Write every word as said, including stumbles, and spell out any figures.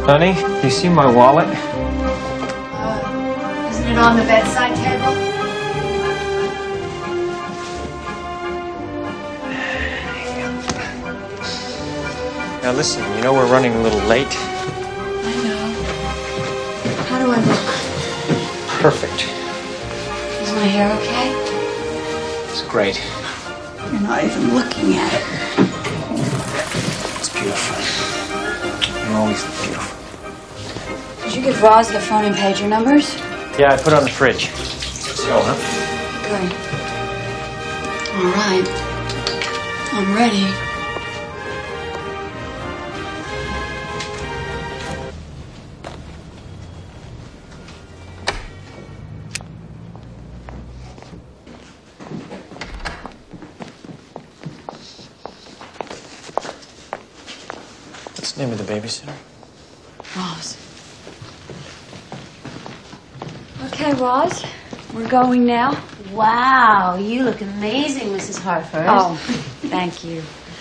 Honey, you see my wallet? Uh, isn't it on the bedside table? Now listen, you know we're running a little late. I know. How do I look? Perfect. Is my hair okay? It's great. You're not even looking at it. It's beautiful. You always look beautiful. Did you give Roz the phone and pager numbers? Yeah, I put it on the fridge. So, huh? Good. All right. I'm ready. What's the name of the babysitter? Roz. Okay, Roz. We're going now. Wow, you look amazing, Missus Harford. Oh, thank you.